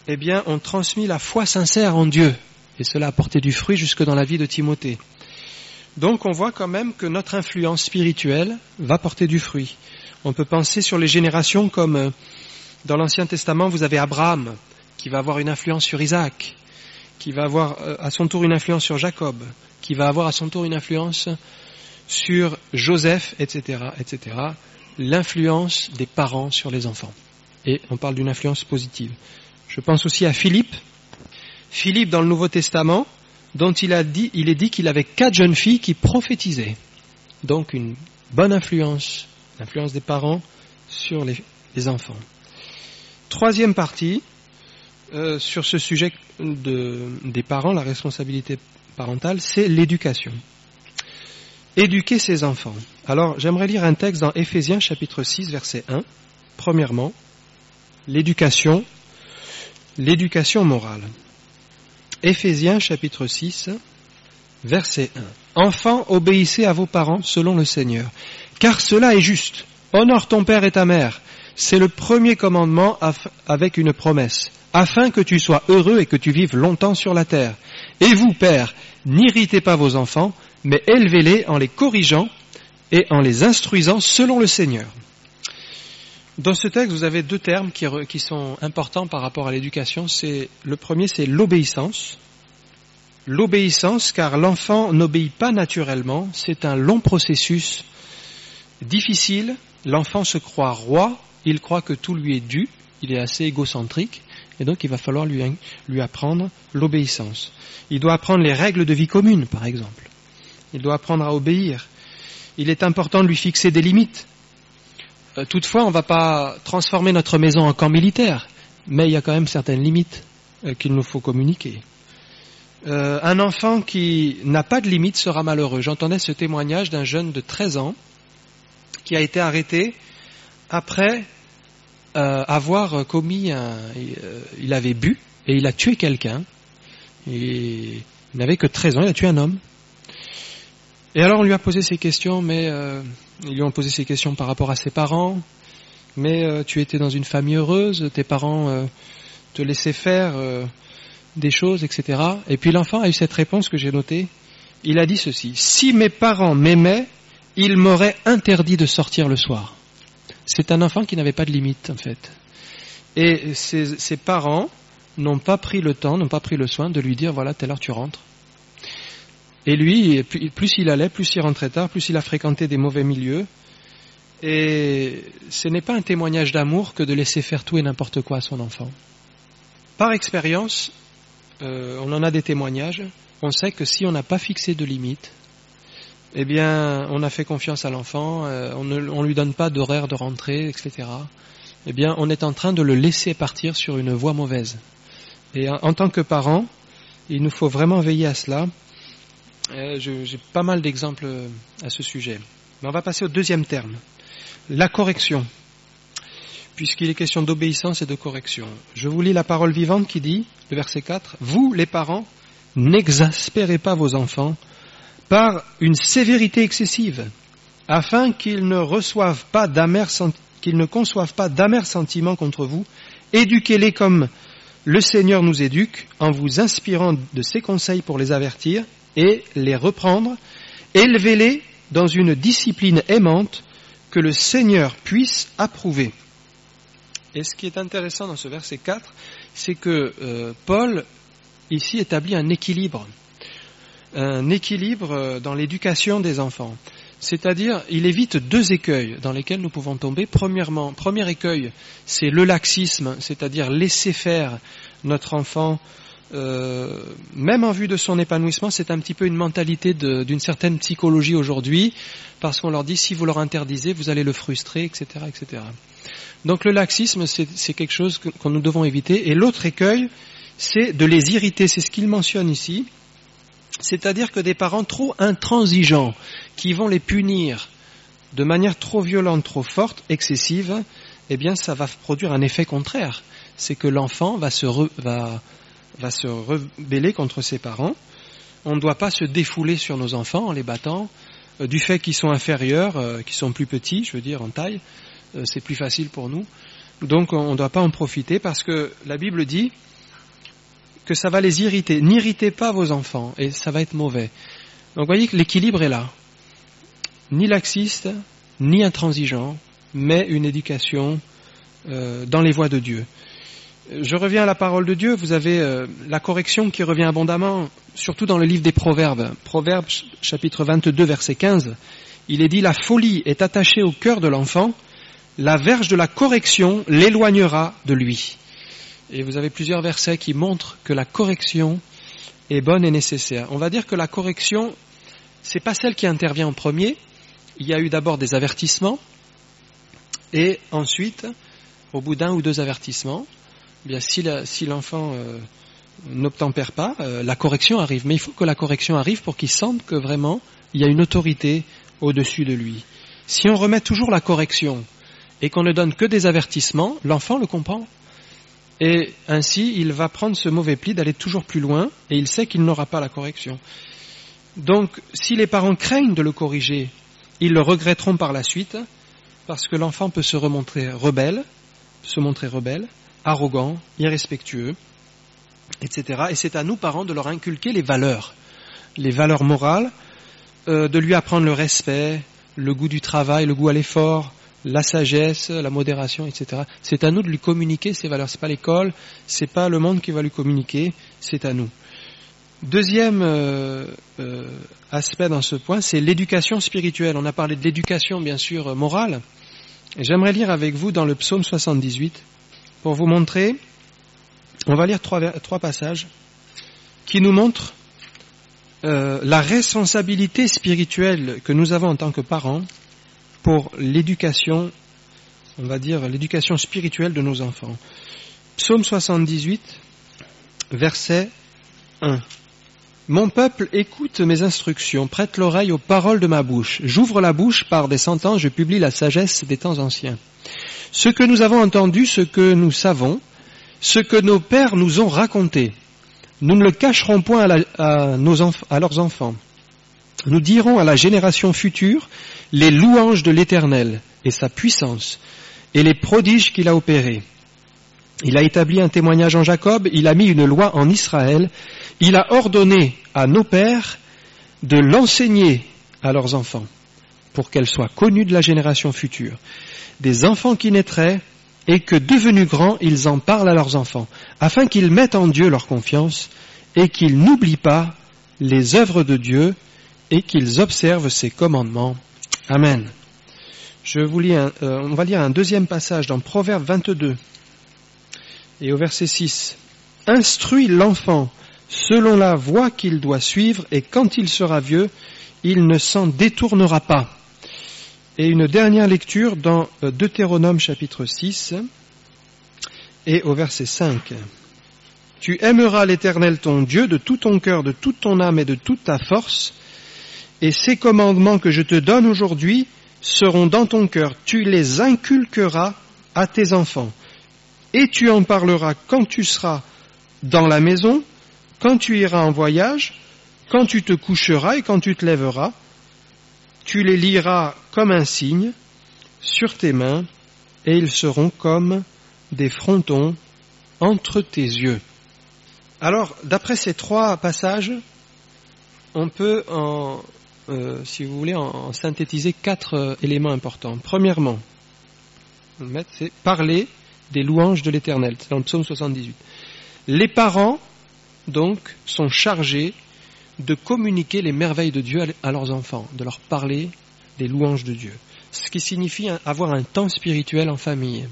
eh bien, ont transmis la foi sincère en Dieu. Et cela a porté du fruit jusque dans la vie de Timothée. Donc on voit quand même que notre influence spirituelle va porter du fruit. On peut penser sur les générations comme dans l'Ancien Testament, vous avez Abraham qui va avoir une influence sur Isaac, qui va avoir à son tour une influence sur Jacob, qui va avoir à son tour une influence sur Joseph, et cetera, et cetera. L'influence des parents sur les enfants. Et on parle d'une influence positive. Je pense aussi à Philippe. Philippe dans le Nouveau Testament, dont il, a dit, il est dit qu'il avait quatre jeunes filles qui prophétisaient. Donc une bonne influence, l'influence des parents sur les, les enfants. Troisième partie, euh, sur ce sujet de, des parents, la responsabilité parentale, c'est l'éducation. Éduquer ses enfants. Alors j'aimerais lire un texte dans Éphésiens chapitre six, verset un. Premièrement, l'éducation, l'éducation morale. Éphésiens chapitre six, verset un. Enfants, obéissez à vos parents selon le Seigneur, car cela est juste. Honore ton père et ta mère. C'est le premier commandement avec une promesse, afin que tu sois heureux et que tu vives longtemps sur la terre. Et vous, pères, n'irritez pas vos enfants, mais élevez-les en les corrigeant et en les instruisant selon le Seigneur. Dans ce texte, vous avez deux termes qui, qui sont importants par rapport à l'éducation. C'est, le premier, c'est l'obéissance. L'obéissance, car l'enfant n'obéit pas naturellement. C'est un long processus difficile. L'enfant se croit roi. Il croit que tout lui est dû. Il est assez égocentrique. Et donc, il va falloir lui, lui apprendre l'obéissance. Il doit apprendre les règles de vie commune, par exemple. Il doit apprendre à obéir. Il est important de lui fixer des limites. Toutefois, on ne va pas transformer notre maison en camp militaire, mais il y a quand même certaines limites euh, qu'il nous faut communiquer. Euh, un enfant qui n'a pas de limites sera malheureux. J'entendais ce témoignage d'un jeune de treize ans qui a été arrêté après euh, avoir commis un... Euh, il avait bu et il a tué quelqu'un. Et il n'avait que treize ans, il a tué un homme. Et alors on lui a posé ces questions, mais euh, ils lui ont posé ces questions par rapport à ses parents. Mais euh, tu étais dans une famille heureuse, tes parents euh, te laissaient faire euh, des choses, et cetera. Et puis l'enfant a eu cette réponse que j'ai notée. Il a dit ceci: si mes parents m'aimaient, ils m'auraient interdit de sortir le soir. C'est un enfant qui n'avait pas de limite en fait. Et ses, ses parents n'ont pas pris le temps, n'ont pas pris le soin de lui dire voilà, telle heure tu rentres. Et lui, plus il allait, plus il rentrait tard, plus il a fréquenté des mauvais milieux. Et ce n'est pas un témoignage d'amour que de laisser faire tout et n'importe quoi à son enfant. Par expérience, euh, on en a des témoignages. On sait que si on n'a pas fixé de limites, eh bien, on a fait confiance à l'enfant, euh, on ne on lui donne pas d'horaire de rentrée, et cetera. Eh bien, on est en train de le laisser partir sur une voie mauvaise. Et en, en tant que parent, il nous faut vraiment veiller à cela. Euh, je, j'ai pas mal d'exemples à ce sujet. Mais on va passer au deuxième terme, la correction, puisqu'il est question d'obéissance et de correction. Je vous lis la parole vivante qui dit, le verset quatre, « Vous, les parents, n'exaspérez pas vos enfants par une sévérité excessive, afin qu'ils ne reçoivent pas d'amers, qu'ils ne conçoivent pas d'amers sentiments contre vous. Éduquez-les comme le Seigneur nous éduque, en vous inspirant de ses conseils pour les avertir, et les reprendre, élevez-les dans une discipline aimante que le Seigneur puisse approuver. » Et ce qui est intéressant dans ce verset quatre, c'est que euh, Paul, ici, établit un équilibre, un équilibre dans l'éducation des enfants. C'est-à-dire, il évite deux écueils dans lesquels nous pouvons tomber. Premièrement, premier écueil, c'est le laxisme, c'est-à-dire laisser faire notre enfant. Euh, même en vue de son épanouissement, c'est un petit peu une mentalité de, d'une certaine psychologie aujourd'hui, parce qu'on leur dit si vous leur interdisez, vous allez le frustrer, et cetera, et cetera. Donc le laxisme, c'est, c'est quelque chose que, que nous devons éviter. Et l'autre écueil, c'est de les irriter. C'est ce qu'il mentionne ici. C'est-à-dire que des parents trop intransigeants, qui vont les punir de manière trop violente, trop forte, excessive, eh bien ça va produire un effet contraire. C'est que l'enfant va se re, va va se rebeller contre ses parents. On ne doit pas se défouler sur nos enfants en les battant, euh, du fait qu'ils sont inférieurs, euh, qu'ils sont plus petits, je veux dire en taille, euh, c'est plus facile pour nous. Donc on ne doit pas en profiter parce que la Bible dit que ça va les irriter. N'irritez pas vos enfants et ça va être mauvais. Donc vous voyez que l'équilibre est là. Ni laxiste, ni intransigeant, mais une éducation euh, dans les voies de Dieu. Je reviens à la parole de Dieu. Vous avez euh, la correction qui revient abondamment, surtout dans le livre des Proverbes. Proverbes chapitre vingt-deux, verset quinze. Il est dit « La folie est attachée au cœur de l'enfant, la verge de la correction l'éloignera de lui. » Et vous avez plusieurs versets qui montrent que la correction est bonne et nécessaire. On va dire que la correction, c'est pas celle qui intervient en premier. Il y a eu d'abord des avertissements, et ensuite, au bout d'un ou deux avertissements, eh bien si, la, si l'enfant euh, n'obtempère pas, euh, la correction arrive. Mais il faut que la correction arrive pour qu'il sente que vraiment il y a une autorité au-dessus de lui. Si on remet toujours la correction et qu'on ne donne que des avertissements, l'enfant le comprend. Et ainsi, il va prendre ce mauvais pli d'aller toujours plus loin et il sait qu'il n'aura pas la correction. Donc, si les parents craignent de le corriger, ils le regretteront par la suite parce que l'enfant peut se remontrer rebelle, se montrer rebelle, arrogant, irrespectueux, et cetera. Et c'est à nous, parents, de leur inculquer les valeurs, les valeurs morales, euh, de lui apprendre le respect, le goût du travail, le goût à l'effort, la sagesse, la modération, et cetera. C'est à nous de lui communiquer ces valeurs. C'est pas l'école, c'est pas le monde qui va lui communiquer, c'est à nous. Deuxième euh, euh, aspect dans ce point, c'est l'éducation spirituelle. On a parlé de l'éducation, bien sûr, morale. Et j'aimerais lire avec vous dans le psaume soixante-dix-huit, pour vous montrer, on va lire trois, trois passages, qui nous montrent euh, la responsabilité spirituelle que nous avons en tant que parents pour l'éducation, on va dire l'éducation spirituelle de nos enfants. Psaume soixante-dix-huit, verset un. Mon peuple, écoute mes instructions, prête l'oreille aux paroles de ma bouche. J'ouvre la bouche par des sentences, je publie la sagesse des temps anciens. Ce que nous avons entendu, ce que nous savons, ce que nos pères nous ont raconté, nous ne le cacherons point à, la, à, nos enf- à leurs enfants. Nous dirons à la génération future les louanges de l'Éternel et sa puissance et les prodiges qu'il a opérés. Il a établi un témoignage en Jacob, il a mis une loi en Israël, il a ordonné à nos pères de l'enseigner à leurs enfants pour qu'elle soit connue de la génération future. Des enfants qui naîtraient et que devenus grands, ils en parlent à leurs enfants, afin qu'ils mettent en Dieu leur confiance et qu'ils n'oublient pas les œuvres de Dieu et qu'ils observent ses commandements. Amen. Je vous lis un, euh, on va lire un deuxième passage dans Proverbes vingt-deux et au verset six. Instruis l'enfant selon la voie qu'il doit suivre et quand il sera vieux, il ne s'en détournera pas. Et une dernière lecture dans Deutéronome chapitre six et au verset cinq. Tu aimeras l'Éternel ton Dieu de tout ton cœur, de toute ton âme et de toute ta force, et ces commandements que je te donne aujourd'hui seront dans ton cœur. Tu les inculqueras à tes enfants, et tu en parleras quand tu seras dans la maison, quand tu iras en voyage, quand tu te coucheras et quand tu te lèveras. Tu les liras comme un signe sur tes mains, et ils seront comme des frontons entre tes yeux. Alors, d'après ces trois passages, on peut, en, euh, si vous voulez, en, en synthétiser quatre euh, éléments importants. Premièrement, c'est parler des louanges de l'Éternel. C'est dans le psaume soixante-dix-huit. Les parents, donc, sont chargés de communiquer les merveilles de Dieu à leurs enfants, de leur parler des louanges de Dieu. Ce qui signifie avoir un temps spirituel en famille.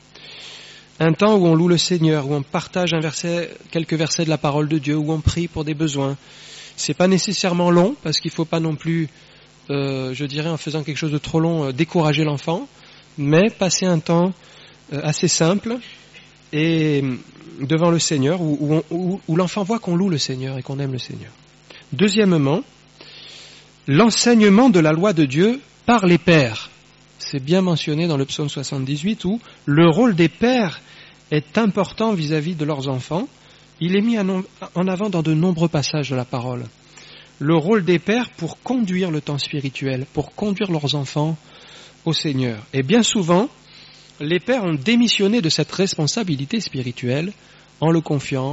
Un temps où on loue le Seigneur, où on partage un verset, quelques versets de la parole de Dieu, où on prie pour des besoins. C'est pas nécessairement long, parce qu'il faut pas non plus, euh, je dirais, en faisant quelque chose de trop long, euh, décourager l'enfant, mais passer un temps euh, assez simple et devant le Seigneur, où, où, on, où, où l'enfant voit qu'on loue le Seigneur et qu'on aime le Seigneur. Deuxièmement, l'enseignement de la loi de Dieu par les pères. C'est bien mentionné dans le psaume soixante-dix-huit où le rôle des pères est important vis-à-vis de leurs enfants. Il est mis en avant dans de nombreux passages de la parole. Le rôle des pères pour conduire le temps spirituel, pour conduire leurs enfants au Seigneur. Et bien souvent, les pères ont démissionné de cette responsabilité spirituelle en le confiant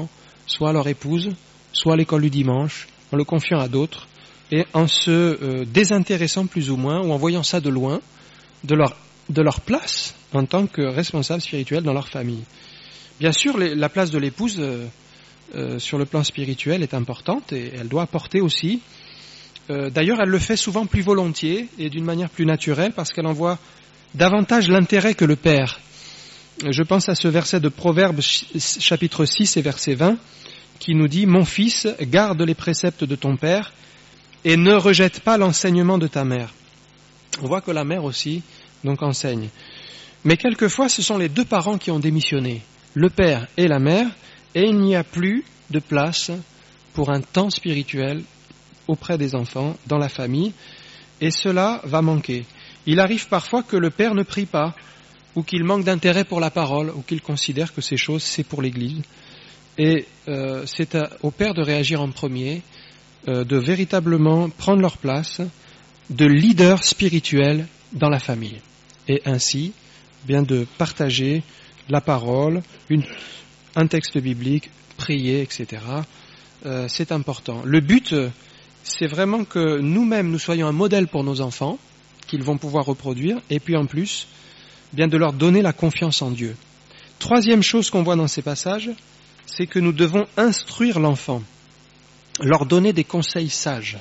soit à leur épouse, soit à l'école du dimanche, en le confiant à d'autres, et en se euh, désintéressant plus ou moins, ou en voyant ça de loin, de leur, de leur place en tant que responsable spirituel dans leur famille. Bien sûr, les, la place de l'épouse euh, euh, sur le plan spirituel est importante, et elle doit apporter aussi. Euh, d'ailleurs, elle le fait souvent plus volontiers et d'une manière plus naturelle, parce qu'elle en voit davantage l'intérêt que le père. Je pense à ce verset de Proverbes chapitre six et verset vingt, qui nous dit « Mon fils, garde les préceptes de ton père et ne rejette pas l'enseignement de ta mère. » On voit que la mère aussi donc enseigne. Mais quelquefois, ce sont les deux parents qui ont démissionné, le père et la mère, et il n'y a plus de place pour un temps spirituel auprès des enfants, dans la famille, et cela va manquer. Il arrive parfois que le père ne prie pas, ou qu'il manque d'intérêt pour la parole, ou qu'il considère que ces choses, c'est pour l'Église. Et euh, c'est à, au père de réagir en premier, euh, de véritablement prendre leur place de leader spirituel dans la famille. Et ainsi, bien de partager la parole, une, un texte biblique, prier, et cetera. Euh, c'est important. Le but, c'est vraiment que nous-mêmes, nous soyons un modèle pour nos enfants, qu'ils vont pouvoir reproduire, et puis en plus, bien de leur donner la confiance en Dieu. Troisième chose qu'on voit dans ces passages, c'est que nous devons instruire l'enfant, leur donner des conseils sages.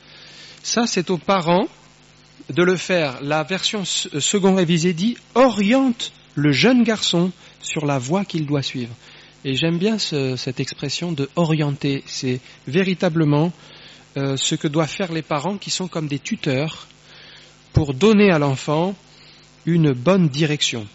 Ça, c'est aux parents de le faire. La version second révisée dit « oriente le jeune garçon sur la voie qu'il doit suivre ». Et j'aime bien ce, cette expression de « orienter ». C'est véritablement euh, ce que doivent faire les parents qui sont comme des tuteurs pour donner à l'enfant une bonne direction.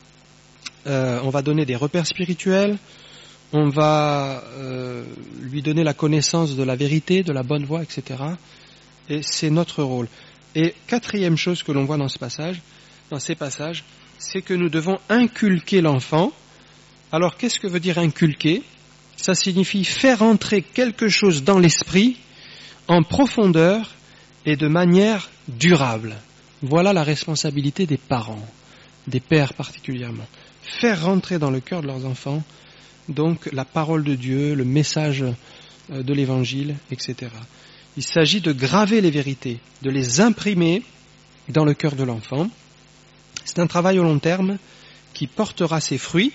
Euh, on va donner des repères spirituels, on va euh, lui donner la connaissance de la vérité, de la bonne voie, et cetera. Et c'est notre rôle. Et quatrième chose que l'on voit dans ce passage, dans ces passages, c'est que nous devons inculquer l'enfant. Alors qu'est-ce que veut dire inculquer ? Ça signifie faire entrer quelque chose dans l'esprit en profondeur et de manière durable. Voilà la responsabilité des parents, des pères particulièrement. Faire rentrer dans le cœur de leurs enfants donc la parole de Dieu, le message de l'Évangile, et cetera. Il s'agit de graver les vérités, de les imprimer dans le cœur de l'enfant. C'est un travail au long terme qui portera ses fruits,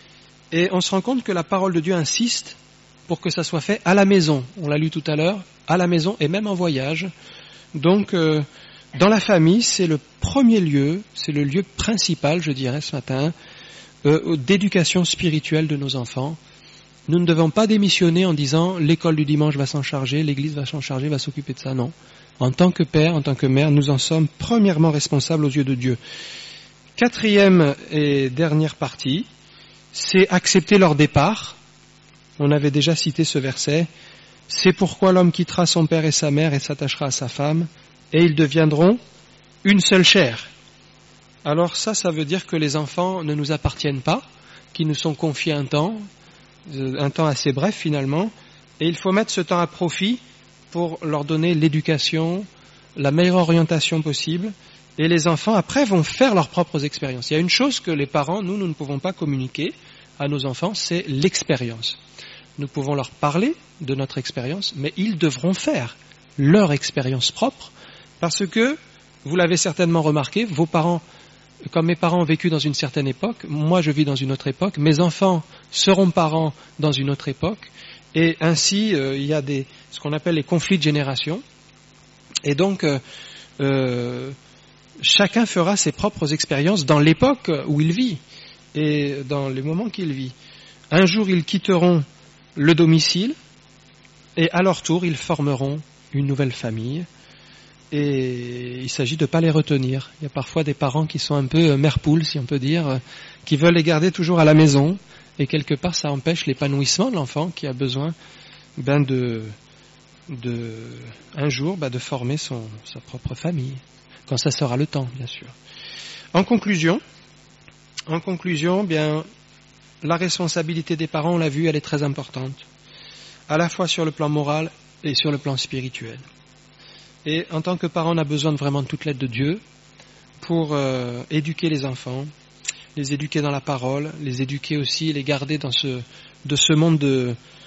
et on se rend compte que la parole de Dieu insiste pour que ça soit fait à la maison. On l'a lu tout à l'heure, à la maison et même en voyage. Donc, euh, dans la famille, c'est le premier lieu, c'est le lieu principal, je dirais, ce matin, euh, d'éducation spirituelle de nos enfants. Nous ne devons pas démissionner en disant l'école du dimanche va s'en charger, l'église va s'en charger, va s'occuper de ça. Non. En tant que père, en tant que mère, nous en sommes premièrement responsables aux yeux de Dieu. Quatrième et dernière partie, c'est accepter leur départ. On avait déjà cité ce verset. C'est pourquoi l'homme quittera son père et sa mère et s'attachera à sa femme, et ils deviendront une seule chair. Alors ça, ça veut dire que les enfants ne nous appartiennent pas, qu'ils nous sont confiés un temps, un temps assez bref finalement, et il faut mettre ce temps à profit pour leur donner l'éducation, la meilleure orientation possible, et les enfants après vont faire leurs propres expériences. Il y a une chose que les parents, nous, nous ne pouvons pas communiquer à nos enfants, c'est l'expérience. Nous pouvons leur parler de notre expérience, mais ils devront faire leur expérience propre, parce que, vous l'avez certainement remarqué, vos parents, comme mes parents ont vécu dans une certaine époque, moi je vis dans une autre époque, mes enfants seront parents dans une autre époque, et ainsi euh, il y a des, ce qu'on appelle les conflits de génération, et donc euh, euh, chacun fera ses propres expériences dans l'époque où il vit, et dans les moments qu'il vit. Un jour ils quitteront le domicile, et à leur tour ils formeront une nouvelle famille, et il s'agit de ne pas les retenir. Il y a parfois des parents qui sont un peu mère-poule, si on peut dire, qui veulent les garder toujours à la maison, et quelque part ça empêche l'épanouissement de l'enfant qui a besoin ben, de, de, un jour ben, de former son, sa propre famille, quand ça sera le temps, bien sûr. En conclusion, en conclusion, bien, la responsabilité des parents, on l'a vu, elle est très importante, à la fois sur le plan moral et sur le plan spirituel. Et en tant que parent, on a besoin de vraiment de toute l'aide de Dieu pour euh, éduquer les enfants, les éduquer dans la parole, les éduquer aussi, les garder dans ce, de ce monde de,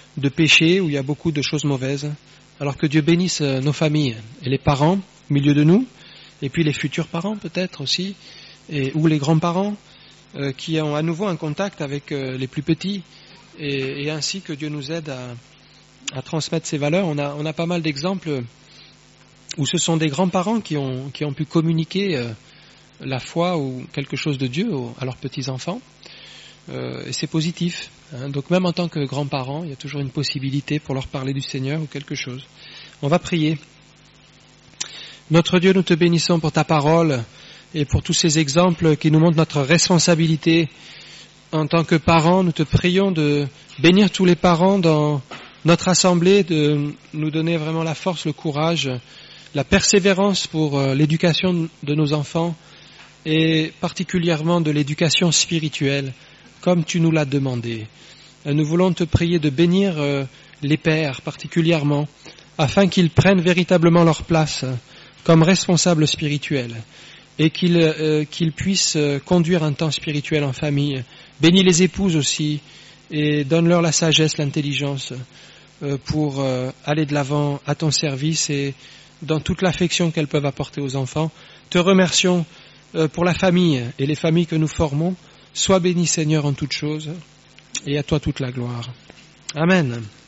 de péché, où il y a beaucoup de choses mauvaises. Alors que Dieu bénisse nos familles et les parents au milieu de nous, et puis les futurs parents peut-être aussi, et, ou les grands-parents euh, qui ont à nouveau un contact avec euh, les plus petits, et, et ainsi que Dieu nous aide à, à transmettre ces valeurs. On a, on a pas mal d'exemples où ce sont des grands-parents qui ont, qui ont pu communiquer euh, la foi ou quelque chose de Dieu aux, à leurs petits-enfants, euh, et c'est positif. Hein. Donc même en tant que grands-parents, il y a toujours une possibilité pour leur parler du Seigneur ou quelque chose. On va prier. Notre Dieu, nous te bénissons pour ta parole et pour tous ces exemples qui nous montrent notre responsabilité en tant que parents. Nous te prions de bénir tous les parents dans notre assemblée, de nous donner vraiment la force, le courage, la persévérance pour l'éducation de nos enfants et particulièrement de l'éducation spirituelle, comme tu nous l'as demandé. Nous voulons te prier de bénir les pères particulièrement, afin qu'ils prennent véritablement leur place comme responsables spirituels et qu'ils, euh, qu'ils puissent conduire un temps spirituel en famille. Bénis les épouses aussi et donne-leur la sagesse, l'intelligence euh, pour euh, aller de l'avant à ton service et dans toute l'affection qu'elles peuvent apporter aux enfants. Te remercions euh, pour la famille et les familles que nous formons. Sois béni Seigneur en toutes choses et à toi toute la gloire. Amen.